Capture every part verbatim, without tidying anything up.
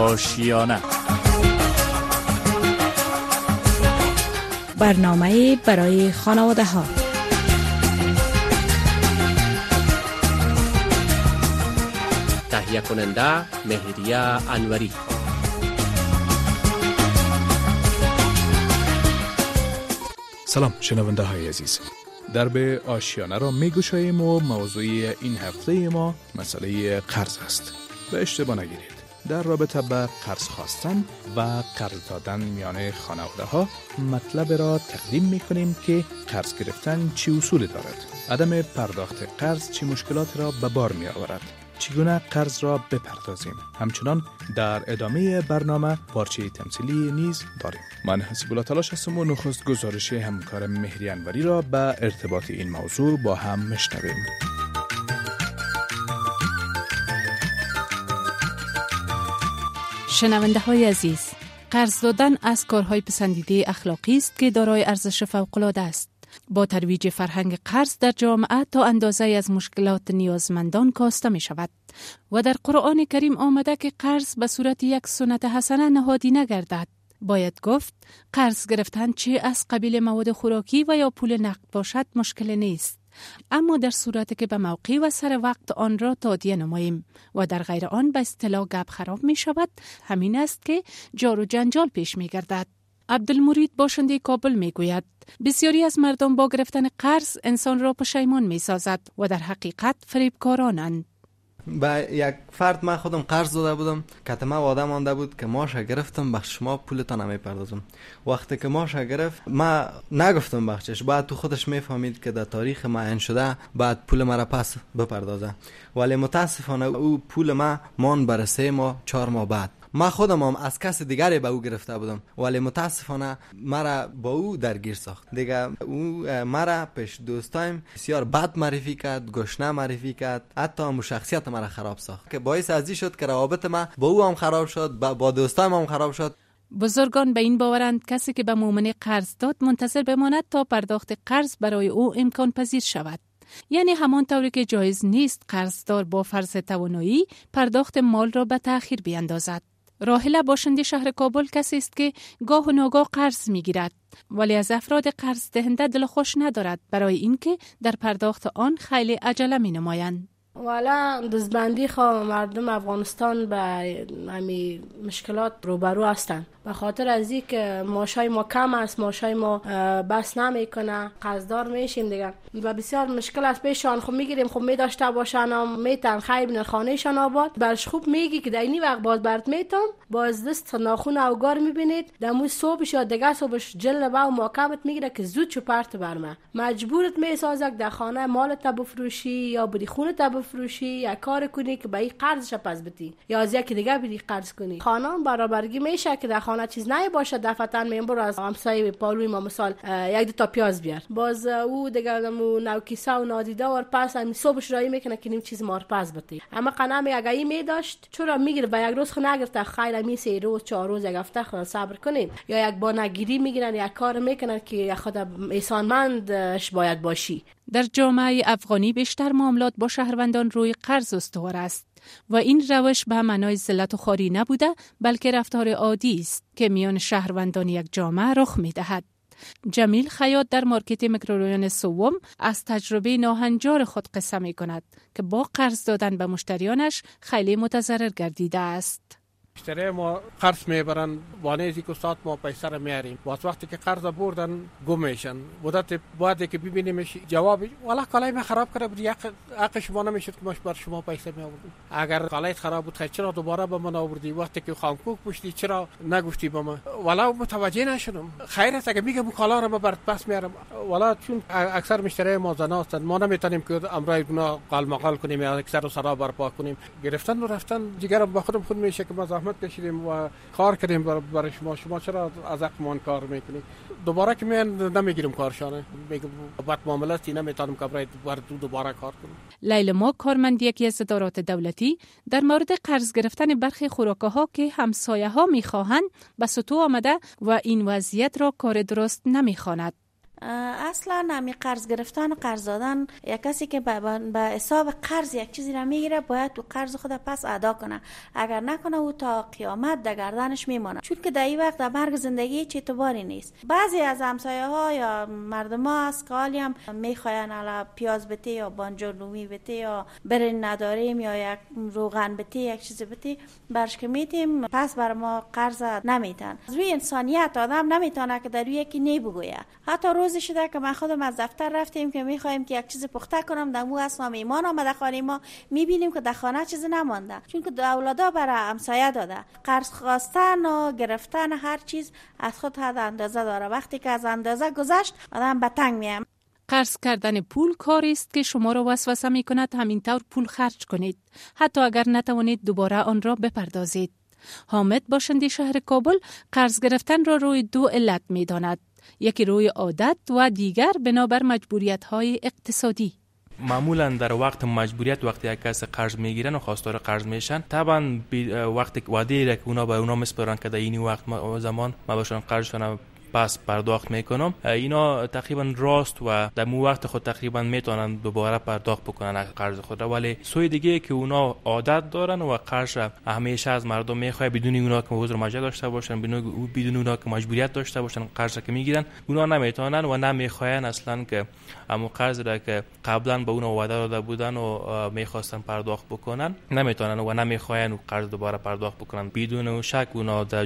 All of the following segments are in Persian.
آشیانه. برنامه برای خانواده ها. تهیه کننده مهریه انوری. سلام شنونده های عزیز، در به آشیانه را می گشاییم و موضوع این هفته ما مسئله قرض است. به اشتباه نگیرید، در رابطه به قرض خواستن و قرض دادن میان خانواده ها مطلب را تقدیم می کنیم که قرض گرفتن چه اصولی دارد، عدم پرداخت قرض چه مشکلات را به بار می آورد، چگونه قرض را بپردازیم. همچنان در ادامه برنامه پارچه تمثیلی نیز داریم. من حسیب الله تلاش هستم و نخست گزارش همکار مهری انوری را به ارتباط این موضوع با هم میشنویم. شنونده های عزیز، قرض دادن از کارهای پسندیده اخلاقی است که دارای ارزش فوق‌العاده است. با ترویج فرهنگ قرض در جامعه تا اندازه از مشکلات نیازمندان کاسته می شود و در قرآن کریم آمده که قرض به صورت یک سنت حسنه نهادی نگردد. باید گفت قرض گرفتن چه از قبیل مواد خوراکی و یا پول نقد باشد مشکل نیست، اما در صورتی که به موقع و سر وقت آن را تادیه نماییم و در غیر آن به اصطلاح گپ خراب می شود، همین است که جار و جنجال پیش می گردد. عبدالمرید باشنده کابل می گوید بسیاری از مردم با گرفتن قرض انسان را پشیمان می سازد و در حقیقت فریبکارانند. با یک فرد من خودم قرض داده بودم، کتمه وعده مانده بود که ماش گرفتم بخش شما پولتان نمی پردازم. وقتی که ماش گرفت ما نگفتم بخشش، بعد تو خودش میفهمید که در تاریخ معین شده بعد پول مرا پس بپردازه، ولی متاسفانه او پول ما مان بر سه ماه چهار ماه بعد. ما خودم هم از کس دیگری به او گرفته بودم ولی متاسفانه مرا با او درگیر ساخت. دیگه او مرا پیش دوستایم بسیار بد معرفی کرد، گشنه معرفی کرد، حتی هم شخصیت مرا خراب ساخت که باعث ازی شد که روابط ما با او هم خراب شد، با دوستایم هم خراب شد. بزرگان به این باورند کسی که به مؤمن قرض داد منتظر بماند تا پرداخت قرض برای او امکان پذیر شود. یعنی همان طوری که جایز نیست قرضدار با فرض توانایی پرداخت مال را به تأخیر بیندازد. راحله باشنده شهر کابل کسی است که گاه و ناگاه قرض میگیرد ولی از افراد قرض دهنده دل خوش ندارد برای اینکه در پرداخت آن خیلی عجله می نمایند. والا دزبندی خواه مردم افغانستان به همی مشکلات روبرو هستند به خاطر از این که معاشای ما کم است، معاشای ما بس نمیکنه، قرضدار میشیم دیگه و بسیار مشکل است پیشان. خب میگیریم، خب میداشته باشن هم میتن خیلی بینن خانهشان آباد، برش خوب میگی که در اینی وقت باز برد میتم باز دست ناخون اوگار میبینید دموی صبحش یا دیگه صبحش جل با و محکمت میگیره که زود چو پرت برمه، مجبورت میسازه در خانه مالت بفروشی یا بری خونت بفروشی یا کار کنی که به این قرضش پس بدی یا از یکی دیگه بری قرض کنی. خانه برابرگی میشه که در خانه چیز نه باشه، دفعتاً میبر از همسایه پالوی ما مثال یک دو تا پیاز بیار، باز او دیگه مو نو کیسه و نادیده ور پس هم صبحش رای میکنه که نیم چیز مار پس بدی. اما قنم یک ای می داشت چرا میگیره به یک روز خو نگرفته خیر می سه روز چهار روز یک هفته خو صبر کنین یا یک بانگیری میگیرن یک کار میکنن که خود احسانمندش باید باشی. در جامعه افغانی بیشتر معاملات با شهروندان روی قرض استوار است و این روش به معنای ذلت و خواری نبوده بلکه رفتار عادی است که میان شهروندان یک جامعه رخ میدهد. جمیل خیاط در مارکت میکروریان سوم از تجربه ناهنجار خود قصه می کند که با قرض دادن به مشتریانش خیلی متضرر گردیده است. مشتری ما قرض میبرن وانه ازی که استاد ما پیسه رو میاریم باز وقتی که قرض بردن گم میشن مدت بعدی که ببینیمش جواب والا کالای من خراب کرده بود، حق شما نمیشد که ماش بر شما پیسه میآوردیم. اگر کالایت خراب بود خیلی چرا دوباره به من آوردی؟ وقتی که خامکوک پوشتی چرا نگفتی به من؟ والا متوجه نشدم. خیرت اگه میگم کالا رو من برات پس میارم. والا چون اکثر مشتری ما زنا هستند ما نمیتونیم که امرای گناه قال مقال کنیم یا اکثر رو سرا برپا کنیم. گرفتن و رفتن دیگه با خودم خود میشه که ما زحمت کشیدیم و کار کردیم برای شما، شما چرا از حقمان کار میکنید؟ دوباره که من نمیگیرم کارشانه، میگم بد معاملاتی نمیتونم که برای دوباره کار کنم. لیلا ما کارمند یکی از ادارات دولتی در مورد قرض گرفتن برخی خوراک‌ها که همسایه‌ها میخواهند به سطوح آمده و این وضعیت را کار درست نمیخواند. اصلا همی قرض گرفتن و قرض دادن، یک کسی که به حساب قرض یک چیزی را میگیره باید تو قرض خود پس ادا کنه، اگر نکنه او تا قیامت در گردنش میمونه، چون که در این وقت در مرگ زندگی هیچ اعتباری نیست. بعضی از همسایه ها یا مردم ها از قالی هم میخواین الا پیاز بتی یا بانجان رومی بتی یا برنج نداریم یا یک روغن بتی یک چیز بتی برش که میتیم، پس بر ما قرض نمیتن. از روی انسانیت آدم نمیتونه که در روی یکی نی بگویه. حتی روزی شده که من خودم از دفتر رفتیم که میخوایم که یک چیز پخته کنم، در مو اصلا میمان آمده خانه ما، میبینیم که در خانه چیزی نمانده، چون که اولادا برای همسایه داده. قرض خواستن و گرفتن هر چیز از خود حد اندازه داره، وقتی که از اندازه گذشت آدم به تنگ میاد. قرض کردن پول کاری است که شما را وسوسه می کند همینطور پول خرج کنید، حتی اگر نتوانید دوباره آن را بپردازید. حامد باشنده شهر کابل قرض گرفتن را روی دو علت می داند، یکی روی عادت و دیگر بنابر مجبوریت های اقتصادی. معمولا در وقت مجبوریت وقتی یک کس قرض میگیرن و خواستار قرض میشن، طبعا وقتی وعده را که اونا به اونا میسپارن که در این وقت زمان ما باشن قرضشون پس پرداخت میکنم، اینا تقریبا راست و در مو وقت خود تقریبا میتونن دوباره پرداخت بکنن قرض خود را. ولی سوی دیگه که اونا عادت دارن و قرض همیشه از مردم میخواد بدون اونا که حضور مجبور داشته باشن، بدون اونا که مجبوریت داشته باشن قرض که میگیرن، اونا نمیتونن و نمیخواین اصلا که همون قرض را که قبلا به اونا وعده داده بودن و میخواستن پرداخت بکنن نمیتونن و نمیخواین قرض دوباره پرداخت بکنن. بدون شک اونا در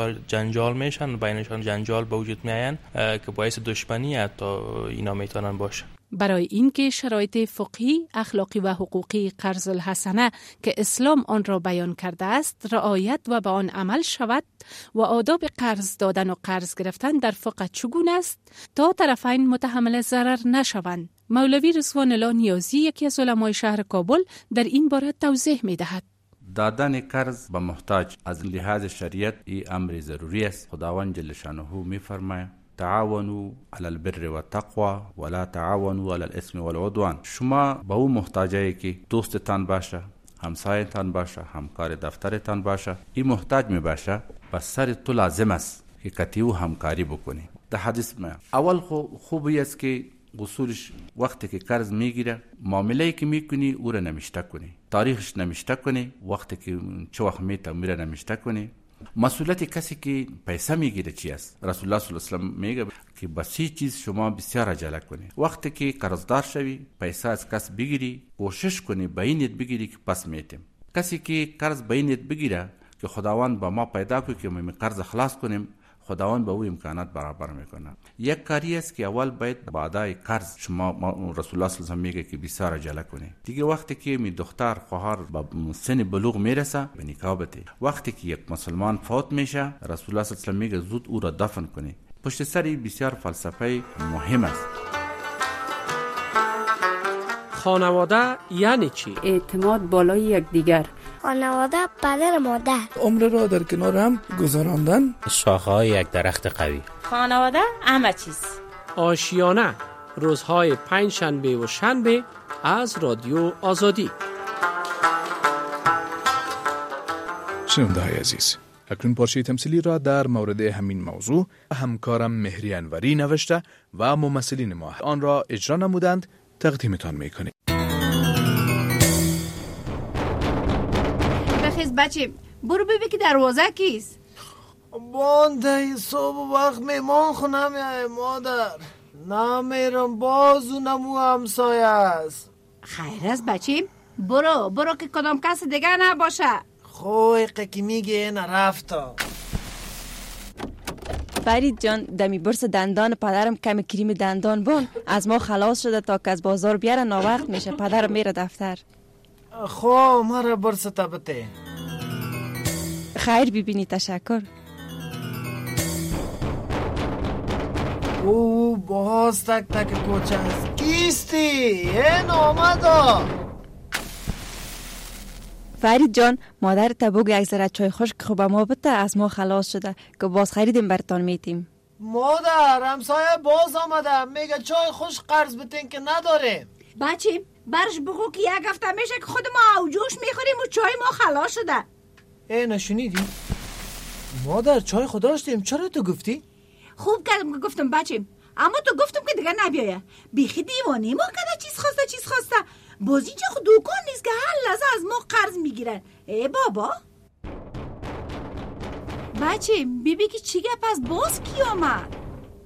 جنجال میشن، بینشان جنجال وجود میاین که باعث دشمنی حتی اینا میتونن باشه. برای اینکه شرایط فقهی، اخلاقی و حقوقی قرض الحسنه که اسلام آن را بیان کرده است رعایت و به آن عمل شود و آداب قرض دادن و قرض گرفتن در فقه چگونه است تا طرفین متحمل ضرر نشوند، مولوی رضوان الله نیازی یکی از علمای شهر کابل در این باره توضیح میدهد. دادن قرض به محتاج از لحاظ شریعت این امر ضروری است. خداوند جل شانه میفرماید تعاونوا علی البر و التقوى ولا تعاونوا علی الاثم والعدوان. شما با اون محتاجایی که دوستتان باشه، همسایتان باشه، همکار دفترتان باشه، این محتاج می باشه، بس سر تو لازم است که کتیو همکاری بکنی. در حدیث ما اول خوبی است که اصولش وقتی که قرض میگیره معامله‌ای که میکنی او را نمیشته کنی، تاریخش نمیشته کنی، وقتی که چه وقت میته میره نمیشته کنی. مسئولیت کسی که پیسه میگیره چی است؟ رسول الله صلی الله علیه و آله میگه که بسی چیز شما بسیار عجله کنی. وقتی که قرضدار شوی پیسه از کس بگیری کوشش کنی به این نیت بگیری که پس میتیم. کسی که قرض به این نیت بگیره که خداوند با ما پیدا کنه که ما قرض خلاص کنیم، خداوند به او امکانات برابر میکنه. یک کاری است که اول باید بعدای قرض شما رسول الله صلی الله علیه و میگه که بسیار عجله کنی. دیگه وقتی که می دختر خواهر به سن بلوغ میرسه به نکاح بده. وقتی که یک مسلمان فوت میشه رسول الله صلی الله علیه و میگه زود او را دفن کنی. پشت سری بسیار فلسفه مهم است. خانواده یعنی چی؟ اعتماد بالای یکدیگر. خانواده پدر مادر. عمر را در کنار هم گذراندن. شاخه‌های یک درخت قوی. خانواده همه چیز. آشیانه روزهای پنج شنبه و شنبه از رادیو آزادی. شنونده های عزیز، اکنون پارچه تمثیلی را در مورد همین موضوع همکارم مهری انوری نوشته و ممثلین ما آن را اجرا نمودند، تقدیمتان میکنیم. بخیز بچه برو ببین که دروازه کیست. بانده صبح وقت میمان خونه میای مادر. نمیرم بازو نمو همسایه است. خیر است بچه، برو برو که کدام کس دیگه نباشه. خوی که میگه نرفتا. فرید جان دمی برس دندان پدرم کمی کریم دندان بون از ما خلاص شده تا که از بازار بیاره ناوقت میشه. پدرم میره دفتر. خو مرا برس تبته. خیر ببینی، تشکر. او باز تک تک کوچه است. کیستی؟ این آمده. فرید جان مادر تا بگو یک ذره چای خشک خوب ما بده، از ما خلاص شده که باز خریدیم برتان میتیم. مادر همسایه باز آمده میگه چای خشک قرض بتین که نداره. بچه برش بگو که یک هفته میشه که خود ما اوجوش میخوریم و چای ما خلاص شده. ای نشنیدی؟ مادر چای خود داشتیم، چرا تو گفتی؟ خوب کردم که گفتم بچه. اما تو گفتم که دیگه نبیایه. بیخی دیوانی ما کده چیز خواسته چیز خواسته. باز اینجا خود دوکان نیست که هر لحظه از ما قرض میگیرن. ای بابا بچه بیبی که چی گپ از باز کی آمد؟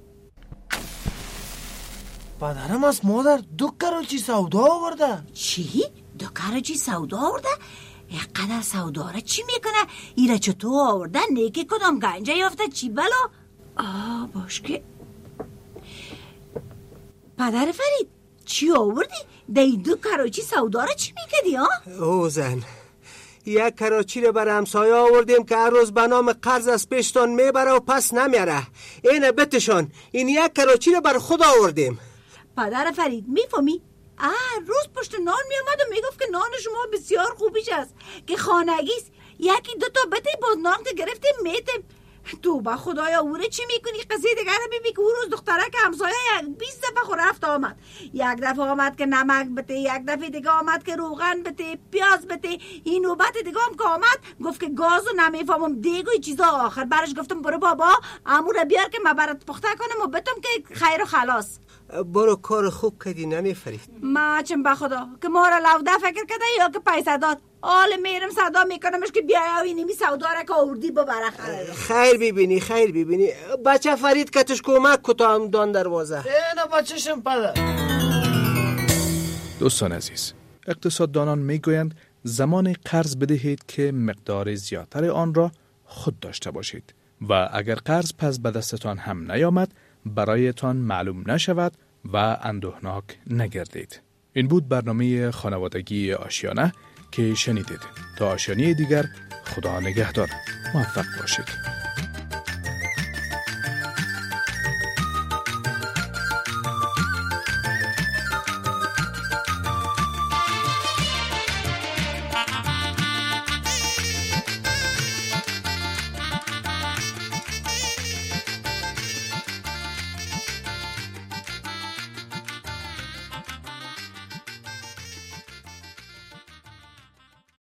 پدرم از مادر دو کراچی سودا آورده. چی؟ دو کراچی سودا آورده؟ اینقدر سودا را چی میکنه؟ ایره چطور آورده؟ نیکی کدام گنجه یافته چی بلا؟ آه باش که پدر فرید چی آوردی؟ دی دو کراچی سودا را چی میکدی ها؟ او زن یک کراچی رو بر همسایه آوردیم که هر روز به نام قرض از پیشتان میبره و پس نمیاره. اینه بتشان این یک کراچی رو بر خود آوردیم. پدر فرید میفهمی؟ آه روز پشت نان میامد و میگفت که نان شما بسیار خوبیش است که خانگیست. یکی دو تا بده باز نان که گرفتیم میتیم. تو با خدایا اوره چی میکنی؟ قصه دیگر بیبی که او روز دختره که همسایه یک بیست دفعه خور رفت آمد. یک دفعه آمد که نمک بده، یک دفعه دیگه آمد که روغن بده، پیاز بده. این نوبت دیگه هم که آمد گفت که گازو نمیفهمم دیگه چیزا. آخر برش گفتم برو بابا امور بیار که من برات پخته کنم و بتم که خیر و خلاص. برو کار خوب کردی ننه فرید. ما چم به خدا که ما را لوده فکر کرده یا که پیسه داد. آل میرم صدا میکنمش که بیای و اینمی سودا را که آوردی ببره. خیر ببینی خیر ببینی بچه فرید کتش کمک کتا هم دان دروازه. اینه بچهشم پدر. دوستان عزیز، اقتصاددانان میگویند زمان قرض بدهید که مقدار زیادتر آن را خود داشته باشید و اگر قرض پس به دستتان هم نیامد برایتان معلوم نشود و اندوهناک نگردید. این بود برنامه خانوادگی آشیانه که شنیدید. تا آشیانه دیگر خدا نگهدار. موفق باشید.